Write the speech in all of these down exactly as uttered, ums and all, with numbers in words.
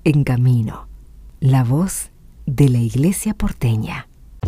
En Camino, la voz de la Iglesia porteña.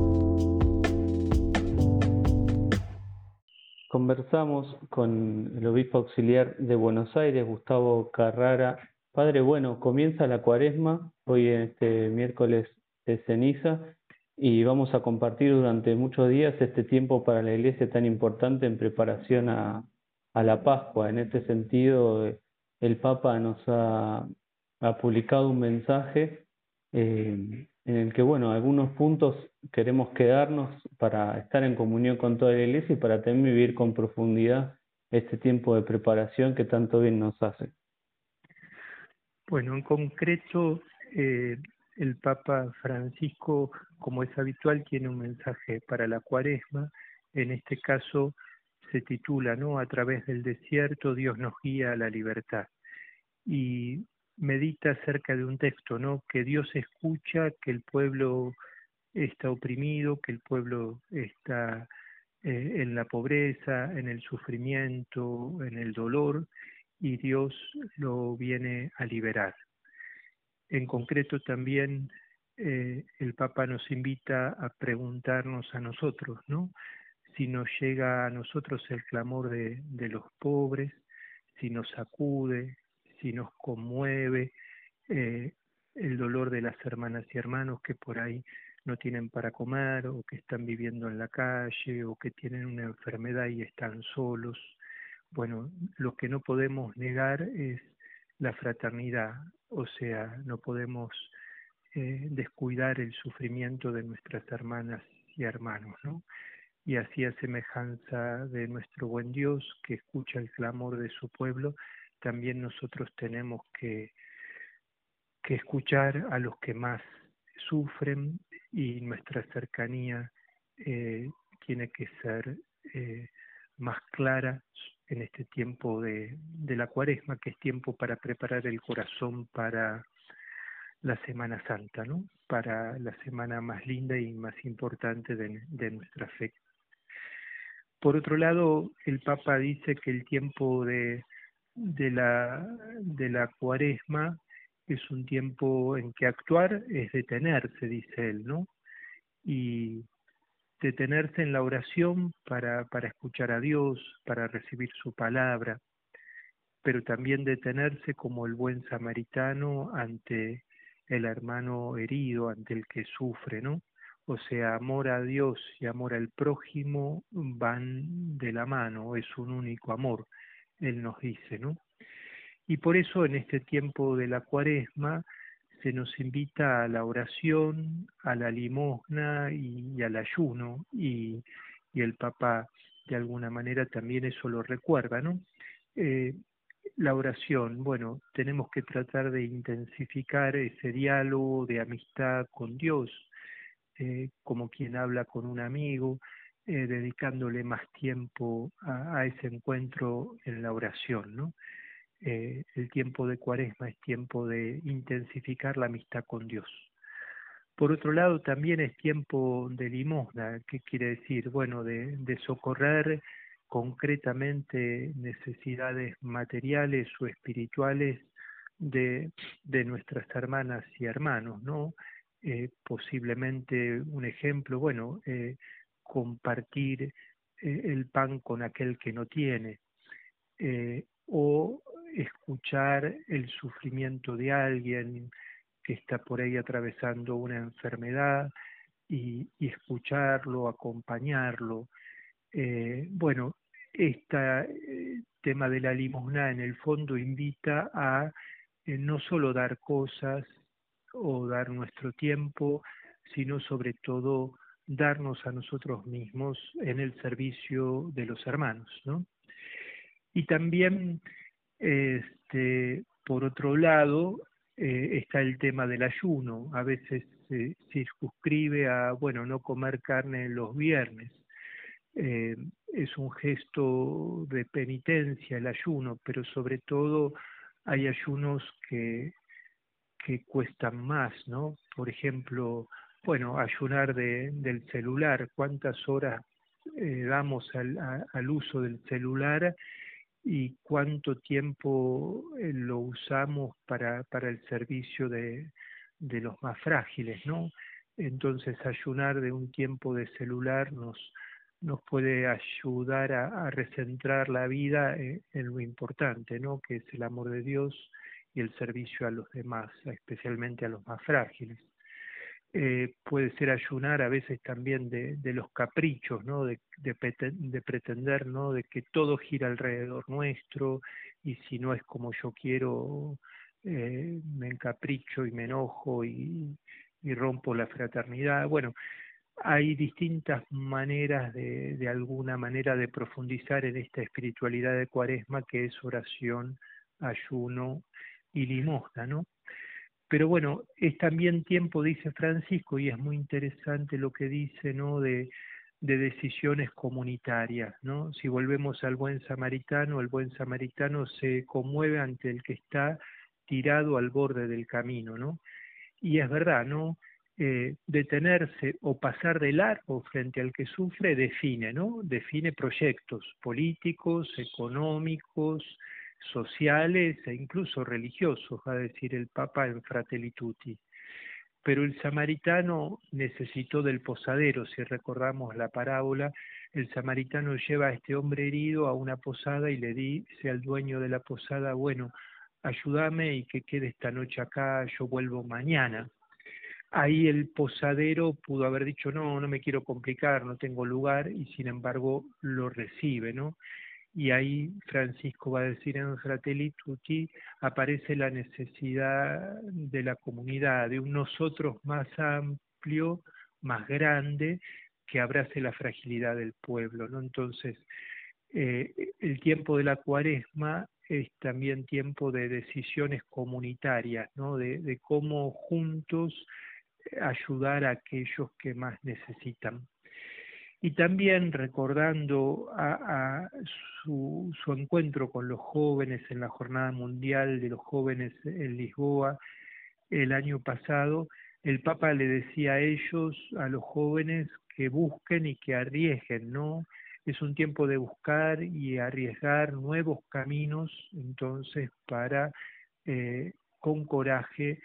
Conversamos con el obispo auxiliar de Buenos Aires, Gustavo Carrara. Padre, bueno, comienza la Cuaresma, hoy en este miércoles de ceniza, y vamos a compartir durante muchos días este tiempo para la Iglesia tan importante en preparación a, a la Pascua. En este sentido, el Papa nos ha, ha publicado un mensaje eh, en el que, bueno, algunos puntos queremos quedarnos para estar en comunión con toda la Iglesia y para también vivir con profundidad este tiempo de preparación que tanto bien nos hace. Bueno, en concreto, eh, el Papa Francisco, como es habitual, tiene un mensaje para la Cuaresma. En este caso se titula, ¿no? A través del desierto Dios nos guía a la libertad. Y medita acerca de un texto, ¿no? Que Dios escucha, que el pueblo está oprimido, que el pueblo está eh, en la pobreza, en el sufrimiento, en el dolor, y Dios lo viene a liberar. En concreto también eh, el Papa nos invita a preguntarnos a nosotros, ¿no? Si nos llega a nosotros el clamor de, de los pobres, si nos sacude, si nos conmueve eh, el dolor de las hermanas y hermanos que por ahí no tienen para comer o que están viviendo en la calle o que tienen una enfermedad y están solos. Bueno, lo que no podemos negar es la fraternidad, o sea, no podemos eh, descuidar el sufrimiento de nuestras hermanas y hermanos, ¿no? Y así a semejanza de nuestro buen Dios que escucha el clamor de su pueblo, también nosotros tenemos que, que escuchar a los que más sufren y nuestra cercanía eh, tiene que ser eh, más clara en este tiempo de, de la Cuaresma, que es tiempo para preparar el corazón para la Semana Santa, ¿no? Para la semana más linda y más importante de, de nuestra fe. Por otro lado, el Papa dice que el tiempo de, de, la, de la Cuaresma es un tiempo en que actuar es detenerse, dice él, ¿no? Y detenerse en la oración para, para escuchar a Dios, para recibir su palabra, pero también detenerse como el buen samaritano ante el hermano herido, ante el que sufre, ¿no? O sea, amor a Dios y amor al prójimo van de la mano, es un único amor, él nos dice, ¿no? Y por eso en este tiempo de la Cuaresma se nos invita a la oración, a la limosna y, y al ayuno, y, y el Papa de alguna manera también eso lo recuerda, ¿no? Eh, la oración, bueno, tenemos que tratar de intensificar ese diálogo de amistad con Dios, eh, como quien habla con un amigo, eh, dedicándole más tiempo a, a ese encuentro en la oración, ¿no? Eh, el tiempo de Cuaresma es tiempo de intensificar la amistad con Dios. Por otro lado, también es tiempo de limosna. ¿Qué quiere decir? Bueno, de, de socorrer concretamente necesidades materiales o espirituales de, de nuestras hermanas y hermanos, ¿no? Eh, posiblemente un ejemplo, bueno, eh, compartir eh, el pan con aquel que no tiene, eh, o escuchar el sufrimiento de alguien que está por ahí atravesando una enfermedad y, y escucharlo, acompañarlo. Eh, bueno, este tema de la limosna en el fondo invita a eh, no solo dar cosas o dar nuestro tiempo, sino sobre todo darnos a nosotros mismos en el servicio de los hermanos, ¿no? Y también, este, por otro lado, eh, está el tema del ayuno. A veces se circunscribe a, bueno, no comer carne los viernes. Eh, es un gesto de penitencia el ayuno, pero sobre todo hay ayunos que, que cuestan más, ¿no? Por ejemplo, bueno, ayunar de, del celular. ¿Cuántas horas eh, damos al, a, al uso del celular? y cuánto tiempo eh, lo usamos para, para el servicio de, de los más frágiles, ¿no? Entonces ayunar de un tiempo de celular nos, nos puede ayudar a, a recentrar la vida en, en lo importante, ¿no? Que es el amor de Dios y el servicio a los demás, especialmente a los más frágiles. Eh, puede ser ayunar a veces también de, de los caprichos, ¿no? De, de, de pretender, ¿no? De que todo gira alrededor nuestro, y si no es como yo quiero, eh, me encapricho y me enojo y, y rompo la fraternidad. Bueno, hay distintas maneras de, de alguna manera de profundizar en esta espiritualidad de Cuaresma, que es oración, ayuno y limosna, ¿no? Pero bueno, es también tiempo, dice Francisco, y es muy interesante lo que dice, ¿no? De, de decisiones comunitarias, ¿no? Si volvemos al buen samaritano, el buen samaritano se conmueve ante el que está tirado al borde del camino, ¿no? Y es verdad, ¿no? Eh, detenerse o pasar de largo frente al que sufre define, ¿no? Define proyectos políticos, económicos, sociales e incluso religiosos, va a decir el Papa en Fratelli Tutti. Pero el samaritano necesitó del posadero, si recordamos la parábola, el samaritano lleva a este hombre herido a una posada y le dice al dueño de la posada, bueno, ayúdame y que quede esta noche acá, yo vuelvo mañana. Ahí el posadero pudo haber dicho, no, no me quiero complicar, no tengo lugar, y sin embargo lo recibe, ¿no? Y ahí Francisco va a decir en Fratelli Tutti, aparece la necesidad de la comunidad, de un nosotros más amplio, más grande, que abrace la fragilidad del pueblo, ¿no? Entonces, eh, el tiempo de la Cuaresma es también tiempo de decisiones comunitarias, ¿no? De, de cómo juntos ayudar a aquellos que más necesitan. Y también recordando a, a su, su encuentro con los jóvenes en la Jornada Mundial de los Jóvenes en Lisboa el año pasado, el Papa le decía a ellos, a los jóvenes, que busquen y que arriesguen, ¿no? Es un tiempo de buscar y arriesgar nuevos caminos, entonces, para, eh, con coraje,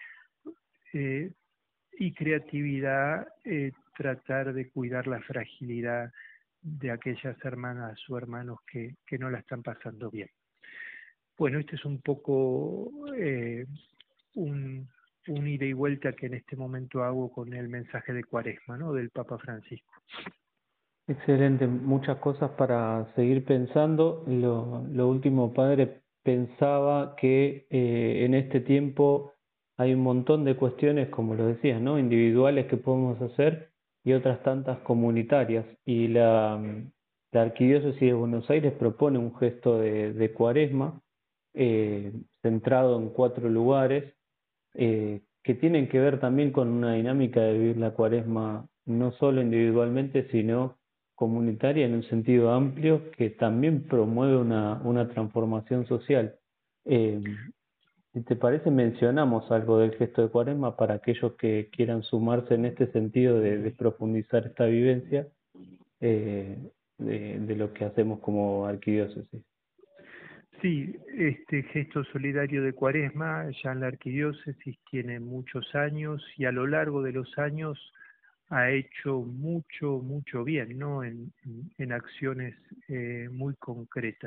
eh, y creatividad, eh, tratar de cuidar la fragilidad de aquellas hermanas o hermanos que, que no la están pasando bien. Bueno, este es un poco eh, un, un ida y vuelta que en este momento hago con el mensaje de Cuaresma, ¿no? Del Papa Francisco. Excelente, muchas cosas para seguir pensando. Lo, lo último, padre, pensaba que eh, en este tiempo hay un montón de cuestiones, como lo decías, ¿no? Individuales que podemos hacer y otras tantas comunitarias. Y la, la Arquidiócesis de Buenos Aires propone un gesto de, de Cuaresma eh, centrado en cuatro lugares eh, que tienen que ver también con una dinámica de vivir la Cuaresma no solo individualmente, sino comunitaria en un sentido amplio que también promueve una, una transformación social. Eh, si te parece, mencionamos algo del gesto de Cuaresma para aquellos que quieran sumarse en este sentido de, de profundizar esta vivencia eh, de, de lo que hacemos como arquidiócesis. Sí, este gesto solidario de Cuaresma ya en la arquidiócesis tiene muchos años y a lo largo de los años ha hecho mucho, mucho bien, ¿no? En, en, en acciones eh, muy concretas.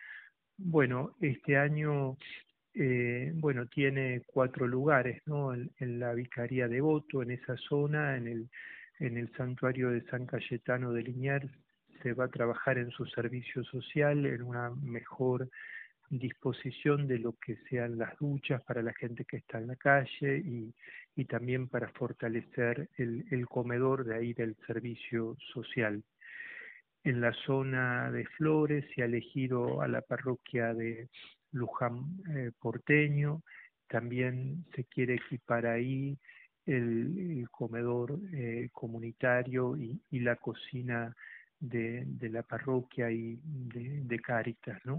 Bueno, este año, eh, bueno, tiene cuatro lugares, ¿no? En, en la Vicaría de Devoto, en esa zona, en el, en el Santuario de San Cayetano de Liniers, se va a trabajar en su servicio social, en una mejor disposición de lo que sean las duchas para la gente que está en la calle y, y también para fortalecer el, el comedor de ahí del servicio social. En la zona de Flores se ha elegido a la parroquia de Luján eh, Porteño, también se quiere equipar ahí el, el comedor eh, comunitario y, y la cocina de, de la parroquia y de, de Cáritas, ¿no?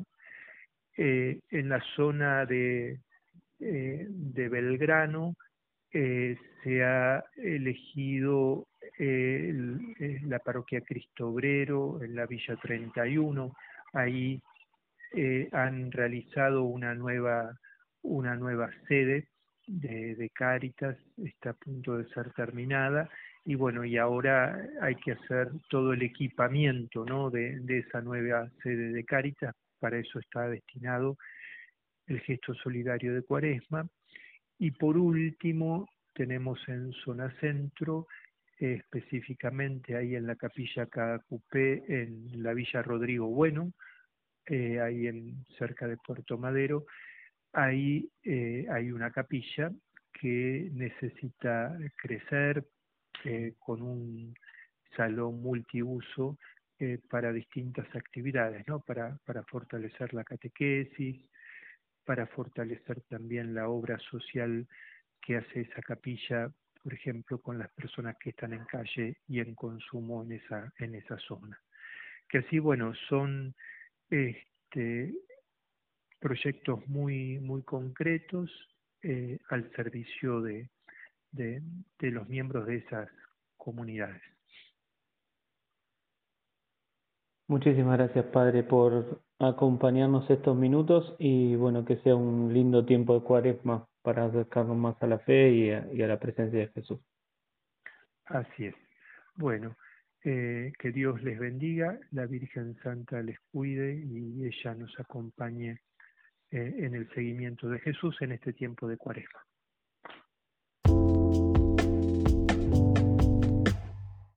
Eh, en la zona de, eh, de Belgrano eh, se ha elegido eh, el, la parroquia Cristo Obrero en la Villa treinta y uno, ahí eh, han realizado una nueva, una nueva sede de, de Cáritas, está a punto de ser terminada, y bueno, y ahora hay que hacer todo el equipamiento, ¿no?, de, de esa nueva sede de Cáritas. Para eso está destinado el gesto solidario de Cuaresma. Y por último, tenemos en zona centro, eh, específicamente ahí en la capilla Cacupé, en la Villa Rodrigo Bueno, eh, ahí en, cerca de Puerto Madero, ahí eh, hay una capilla que necesita crecer, eh, con un salón multiuso eh, para distintas actividades, ¿no? Para, para fortalecer la catequesis, para fortalecer también la obra social que hace esa capilla, por ejemplo, con las personas que están en calle y en consumo en esa, en esa zona. Que así, bueno, son este, proyectos muy, muy concretos eh, al servicio de, de, de los miembros de esas comunidades. Muchísimas gracias, Padre, por acompañarnos estos minutos y bueno, que sea un lindo tiempo de Cuaresma para acercarnos más a la fe y a, y a la presencia de Jesús. Así es. Bueno, eh, que Dios les bendiga, la Virgen Santa les cuide y ella nos acompañe eh, en el seguimiento de Jesús en este tiempo de Cuaresma.